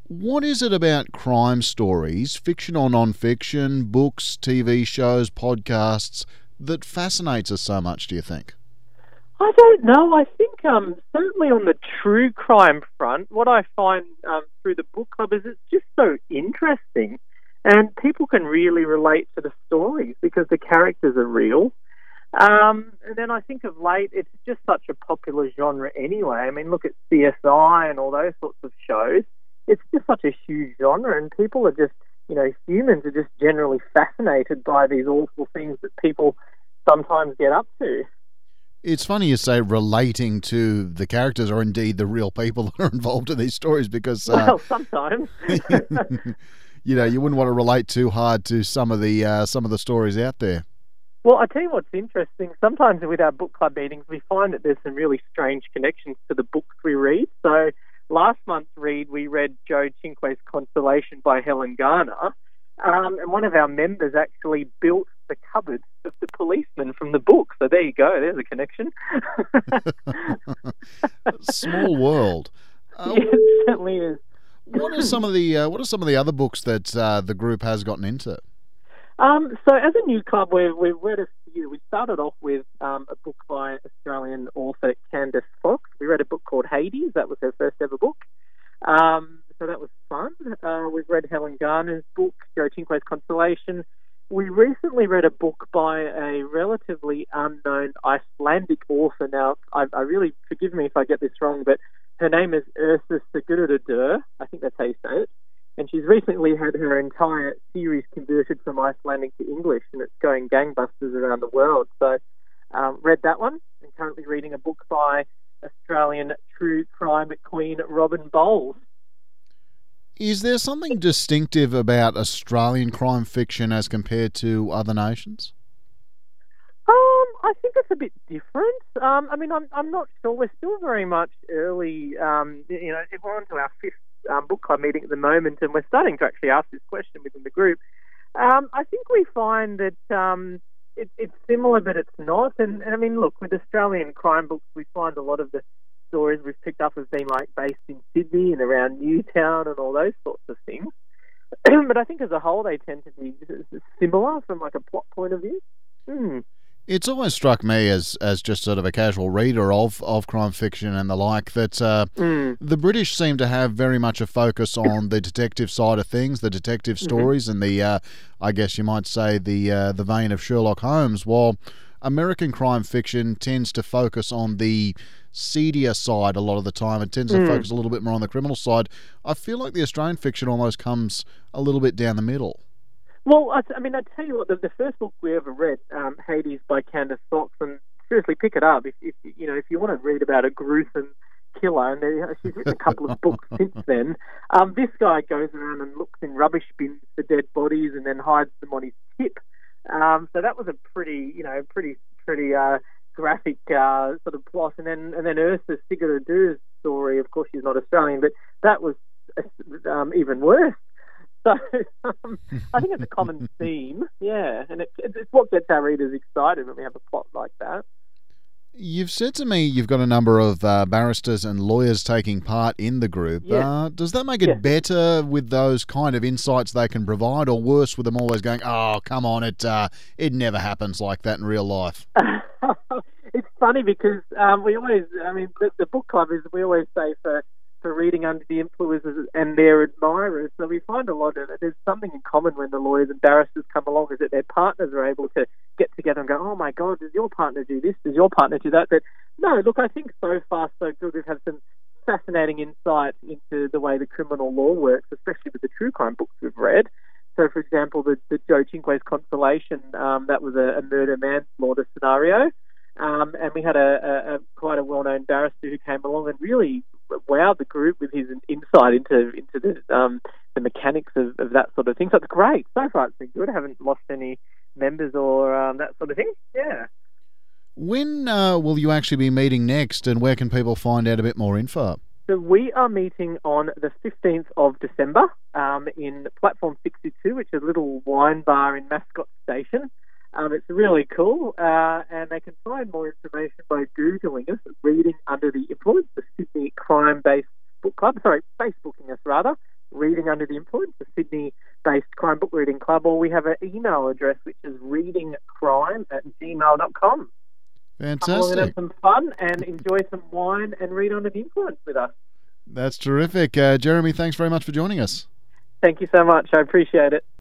What is it about crime stories, fiction or non-fiction, books, TV shows, podcasts, that fascinates us so much, do you think? I don't know. I think certainly on the true crime front, what I find through the book club is it's just so interesting, and people can really relate to the stories because the characters are real. And then I think of late, it's just such a popular genre anyway. I mean, look at CSI and all those sorts of shows. It's just such a huge genre, and people are just, humans are just generally fascinated by these awful things that people sometimes get up to. It's funny you say relating to the characters or indeed the real people that are involved in these stories because... Well, sometimes. You wouldn't want to relate too hard to some of the stories out there. Well, I tell you what's interesting. Sometimes with our book club meetings, we find that there's some really strange connections to the books we read. So last month's read, we read Joe Cinque's Constellation by Helen Garner. And one of our members actually built the cupboard of the policeman from the book. So there you go. There's a connection. Small world. Yeah, it certainly is. What are some of the other books that the group has gotten into? So as a new club, we've read a few. We started off with a book by Australian author Candice Fox. We read a book called Hades. That was her first ever book. So that was fun. We've read Helen Garner's book, Joe Cinque's Constellation. We recently read a book by a relatively unknown Icelandic author. Now, I really, forgive me if I get this wrong, but her name is Ursa Sigurðardóttir. I think that's how you say it. And she's recently had her entire series converted from Icelandic to English, and it's going gangbusters around the world. So, read that one, and currently reading a book by Australian true crime queen Robin Bowles. Is there something distinctive about Australian crime fiction as compared to other nations? I think it's a bit different. I'm not sure. We're still very much early. We're on to our fifth book club meeting at the moment, and we're starting to actually ask this question within the group. I think we find that it's similar, but it's not. And I mean, look, with Australian crime books, we find a lot of the stories we've picked up have been like based in Sydney and around Newtown and all those sorts of things. But I think as a whole, they tend to be similar from like a plot point of view. It's always struck me as just sort of a casual reader of crime fiction and the like that the British seem to have very much a focus on the detective side of things, the detective stories, and the I guess you might say the vein of Sherlock Holmes, while American crime fiction tends to focus on the seedier side a lot of the time. It tends to focus a little bit more on the criminal side. I feel like the Australian fiction almost comes a little bit down the middle. Well, I tell you what, the first book we ever read, Hades by Candice Fox, and seriously, pick it up if you want to read about a gruesome killer, and she's written a couple of books since then. This guy goes around and looks in rubbish bins for dead bodies and then hides them on his tip. So that was a pretty graphic sort of plot, and then Ursa Sigurðardóttir's story. Of course, she's not Australian, but that was even worse. So I think it's a common theme, yeah, and it's what gets our readers excited when we have a plot like that. You've said to me you've got a number of barristers and lawyers taking part in the group. Yes. Does that make it better with those kind of insights they can provide, or worse with them always going, oh, come on, it never happens like that in real life? It's funny because the book club is, we always say, for reading under the influences and their admirers. So we find a lot of it. There's something in common when the lawyers and barristers come along, is that their partners are able to get together and go, oh my God, does your partner do this? Does your partner do that? But no, look, I think so far so good. We've had some fascinating insight into the way the criminal law works, especially with the true crime books we've read. So, for example, the Joe Cinque's Constellation, that was a murder-manslaughter scenario. And we had a quite a well-known barrister who came along and really wowed the group with his insight into the mechanics of that sort of thing. So it's great. So far it's been good. I haven't lost any members or that sort of thing. Yeah. When will you actually be meeting next, and where can people find out a bit more info? So we are meeting on the 15th of December in Platform 62, which is a little wine bar in Mascot Station. It's really cool, and they can find more information by Googling us, Reading Under the Influence, the Sydney crime-based book club. Sorry, Facebooking us rather, Reading Under the Influence, a Sydney-based crime book reading club, or we have an email address which is readingcrime@gmail.com. Come along and have Fantastic. some fun and enjoy some wine and read Under the Influence with us. That's terrific. Jeremy, thanks very much for joining us. Thank you so much. I appreciate it.